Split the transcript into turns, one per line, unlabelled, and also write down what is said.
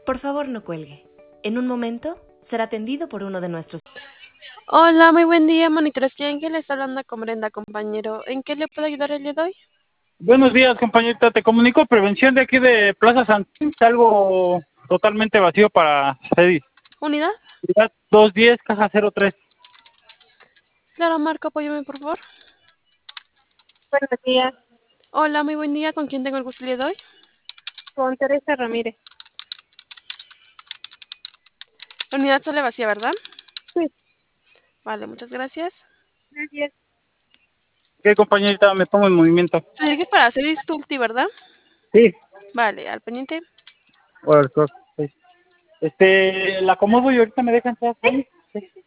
Por favor, no cuelgue. En un momento será atendido por uno de nuestros.
Hola, muy buen día, monitores. ¿Quién que le está hablando con Brenda, compañero? ¿En qué le puedo ayudar el día de hoy?
Buenos días, compañerita. Te comunico prevención de aquí de Plaza Santín. Algo totalmente vacío para pedir.
¿Unidad?
Unidad 210, caja 03.
Claro, Marco, apóyame, por favor.
Buenos días,
Hola, muy buen día. ¿Con quién tengo el gusto el día de hoy?
con Teresa Ramírez.
La unidad sale vacía, ¿verdad?
Sí,
Vale, muchas gracias.
gracias.
¿Qué, compañerita? Me pongo en movimiento.
Se dirige para hacer Stulti, ¿verdad?
Sí.
Vale, al pendiente.
Bueno, la acomodo y ahorita me dejan entrar. Sí.